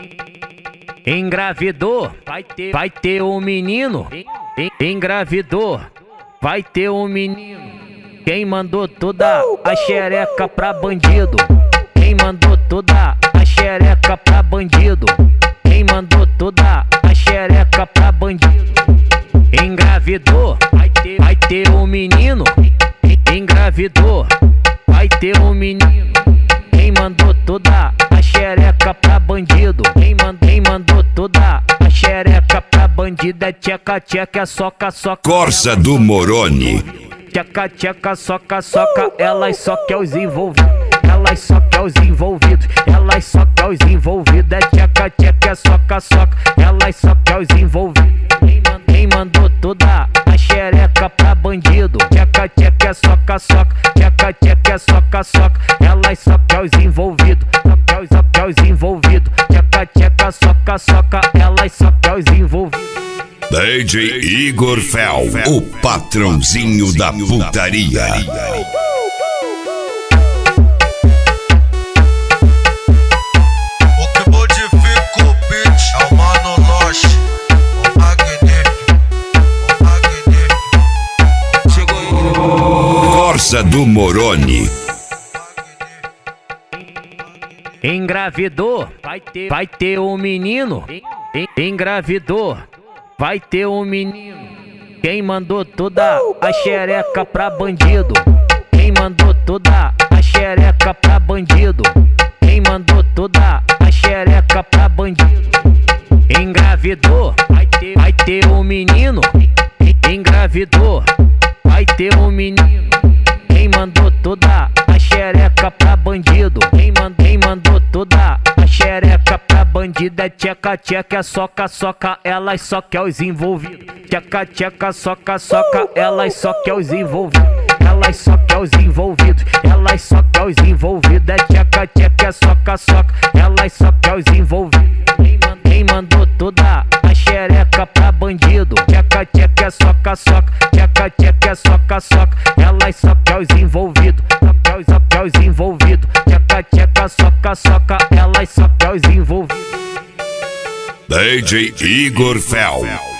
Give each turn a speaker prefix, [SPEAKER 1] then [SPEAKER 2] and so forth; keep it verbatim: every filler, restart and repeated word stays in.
[SPEAKER 1] Engravidou, vai ter, vai ter um menino. Engravidou, vai ter um menino. Quem mandou toda a xereca pra bandido? Quem mandou toda a xereca pra bandido? Quem mandou toda a xereca pra bandido? Engravidou, vai ter, vai ter um menino. Engravidou, vai ter um menino. Quem mandou toda a xereca pra bandido? Quem mandou, quem mandou toda a xereca pra bandido? É tcheca, tcheca, é soca, soca.
[SPEAKER 2] Corsa do Moroni.
[SPEAKER 1] Tcheca, tcheca, soca, soca. Elas só quer os envolvidos. Elas só quer os envolvidos. Elas só quer os envolvidos. É tcheca, tcheca, é soca, soca. Elas só quer os envolvidos. Quem mandou, quem mandou toda a xereca pra bandido? Tcheca, tcheca, é soca, soca. Tcheca, tcheca, é soca, soca. Elas só quer os envolvidos. Só quer os, só quer os envolvidos. Tcheca, tcheca, soca, soca. Elas só quer os envolvidos.
[SPEAKER 2] D J Igor Fel, o patrãozinho da putaria.
[SPEAKER 3] O que modifica o beat é o Mano Loche, o magnífico, o magnífico.
[SPEAKER 2] Chegou aí. Corsa do Moroni.
[SPEAKER 1] Engravidou, vai ter, vai ter um menino. Engravidou, vai ter um menino. Quem mandou toda a xereca pra bandido? Quem mandou toda a xereca pra bandido? Quem mandou toda a xereca pra bandido? Engravidou, vai ter, vai ter um menino. Engravidou, vai ter um menino. Quem mandou toda a xereca pra bandido? Quem mandou, quem mandou toda a xereca pra bandido? É tcheca, tcheca, é soca, soca. Elas só quer os envolvidos. Tcheca, tcheca, soca, soca. Elas só quer os envolvidos. Elas só quer os envolvidos. Elas só quer os envolvidos. É tcheca, tcheca, é soca, soca. Elas só quer os envolvidos. Quem mandou, quem mandou toda a xereca pra bandido? Tcheca, tcheca, é soca, soca. Tcheca, tcheca, é soca, soca. Elas só quer os envolvidos. Só quer os, só quer os envolvidos. Tcheca, tcheca, soca, soca. Elas só quer os envolvidos.
[SPEAKER 2] D J Igor Fel.